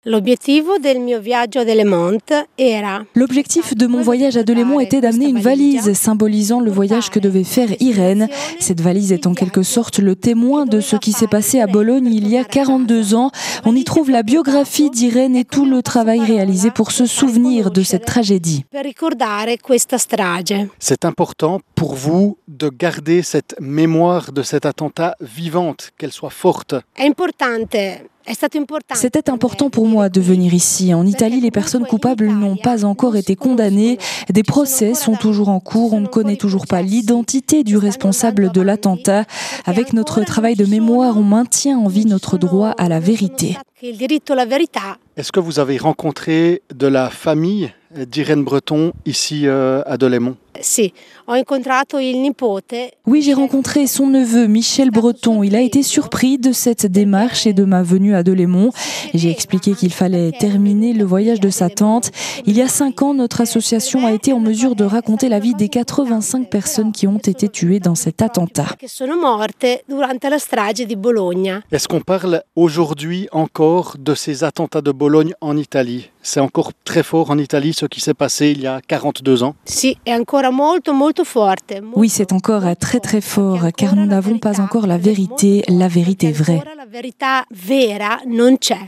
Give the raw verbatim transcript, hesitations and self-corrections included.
L'objectif de mon voyage à Delémont était d'amener une valise symbolisant le voyage que devait faire Irène. Cette valise est en quelque sorte le témoin de ce qui s'est passé à Bologne il y a quarante-deux ans. On y trouve la biographie d'Irène et tout le travail réalisé pour se souvenir de cette tragédie. C'est important pour vous de garder cette mémoire de cet attentat vivante, qu'elle soit forte. C'était important pour moi de venir ici. En Italie, les personnes coupables n'ont pas encore été condamnées. Des procès sont toujours en cours. On ne connaît toujours pas l'identité du responsable de l'attentat. Avec notre travail de mémoire, on maintient en vie notre droit à la vérité. Est-ce que vous avez rencontré de la famille d'Irène Breton ici euh, à Delémont? Oui, j'ai rencontré son neveu Michel Breton. Il a été surpris de cette démarche et de ma venue à Delémont. J'ai expliqué qu'il fallait terminer le voyage de sa tante. Il y a cinq ans, notre association a été en mesure de raconter la vie des quatre-vingt-cinq personnes qui ont été tuées dans cet attentat. Est-ce qu'on parle aujourd'hui encore de ces attentats de Bologne en Italie? C'est encore très fort en Italie ce qui s'est passé il y a quarante-deux ans? Oui, c'est encore très très fort car nous n'avons pas encore la vérité, la vérité vraie.